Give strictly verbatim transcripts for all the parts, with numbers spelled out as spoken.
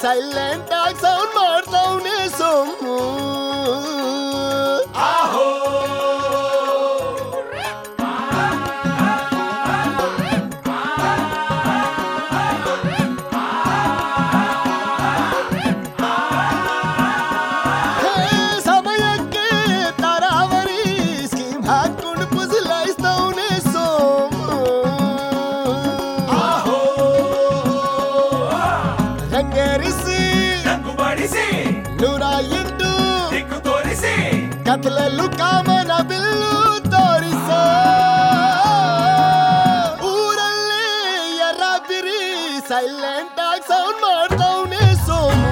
silent ಆಗಿ sound ಮಾಡ್ತಾವನೆ ಸೊಮ್ಮು ಆಹೋ ಸಮಯಕ್ಕೆ ತರಾವರಿ scheme ಹಾಕೊಂಡು ಪುಸಲಾಯಿಸ್ತವನೆ ಸೋಮು ಆಹೋ ರಂಗೇರಿಸಿ ರಂಗು ಬಡಿಸಿ ನೂರ ಎಂಟು ದಿಕ್ಕು ತೋರಿಸಿ ಕತ್ಲಲ್ಲೂ ಕಾಮನ ಬಿಲ್ಲು ತೋರಿಸ ಊರಲ್ಲಿ ಎರಾಬಿರಿ ಸೈಲೆಂಟ್ ಆಗಿ ಸೌಂಡ್ ಮಾಡ್ತಾವನೆ ಸೋಮು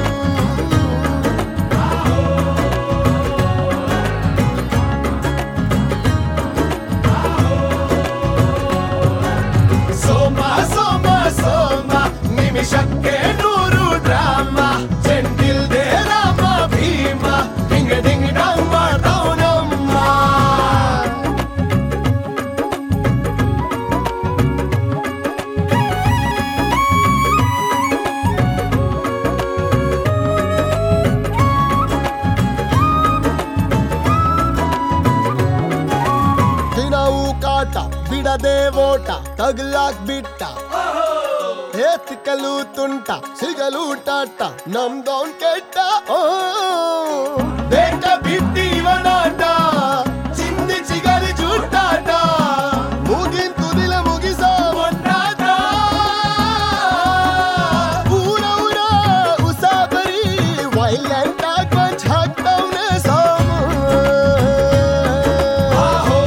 ಸೋಮ ಸೋಮ ಸೋಮ ನಿಮಿಷಕ್ಕೆ ನೂರು ಡ್ರಾಮ ಚೆಂಡಿಲ್ದೆ ರಾಮ ಭೀಮ ಡಿಂಗ ಡಿಂಗ ಡಂಗ್ ಮಾಡ್ತಾವನಮ್ಮ ದಿನವೂ ಕಾಟ ಬಿಡದೆ ಓಟ ತಗ್ಲಾಕ್ ಬಿಟ್ಟ ಏತಿಕಲು ತುಂಟ ಸಿಗಲು ಟಾಟ ನಮ್ದೌನ್ ಕೆಟ್ಟ ಓ ಬೇಟ ಬಿಟ್ಟಿ ಇವನಾಟ ಚಿಂದಿ ಚಿಗರಿ ಜೂಟಾಟ ಮುಗಿನ್ ತುದಿಲ ಮುಗಿಸೋ ಒಂದಾಟ ಊರ ಊರ ಉಸಾಬರಿ ವೈಲೆಂಟ್ ಆಗಿ ಪಂಚ್ ಹಾಕ್ತವ್ನೆ ಸೋಮು ಆಹೋ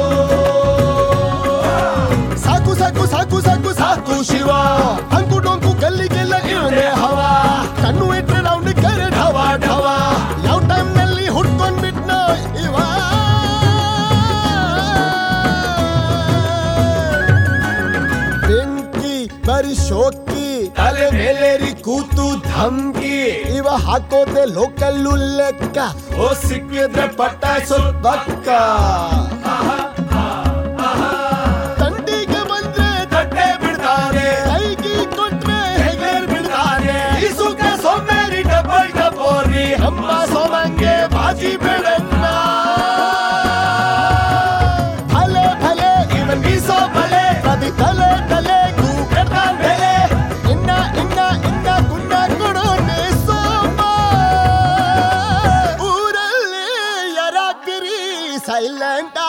ಸಾಕು ಸಾಕು ಸಾಕು ಸಾಕು ಸಾಕು ಶಿವ ಅಂಕು ಡೊಂಕು ಗಲ್ಲಿಗೆಲ್ಲ ಇವನೇ ಹವ ಕಣ್ಣು ಇಟ್ರೆ ರೌಂಡ್ ಕರೆ ಢವ ಢವ ಯಾವ ಟೈಮ್ ನಲ್ಲಿ ಹುಡ್ಕೊಂಡ್ ಬಿಟ್ನೋ ಇವ ಬೆಂಕಿ ಬರೀ ಶೋಕಿ ತಲೆ ಮೇಲೇರಿ ಕೂತು ಧಮ್ಕಿ ಇವ ಹಾಕೋದೆ ಲೋಕಲ್ಲು ಲೆಕ್ಕ ಓ ಸಿಕ್ಕಿದ್ರೆ ಪಟಾಯಿಸೋ ಬಕ್ಕ ತಂಡಿಗೆ ಬಂದ್ರೆ ತಟ್ಟೆ ಬಿಡ್ತಾನೆ ಕೈಗಿ ಕೊಟ್ರೆ ಹೆಗಲೇ ಬಿಡ್ತಾನೆ ಈ ಸುಖ ಸೊಮ್ಮೇರಿ ಡಬಲ್ ಡಬೋರಿ ಅಮ್ಮ ಸೋಮಂಗೆ ಬಾಜಿ ಬೇಡಣ್ಣ ಭಲೆ ಭಲೆ ಇವನ್ ಬೀಸೋ ಬಲೆ ಪ್ರತಿ ತಲೆ ತಲೆಗೂ ಕೆಡ್ತಾನ್ ಬೆಲೆ ಇನ್ನ ಇನ್ನ ಇನ್ನ ಗುಂಡ ಕೊಡೋನೆ ಸೋಮ ಊರಲ್ಲಿ ಯರಾಕಿರಿ ಸೈಲೆಂಟ್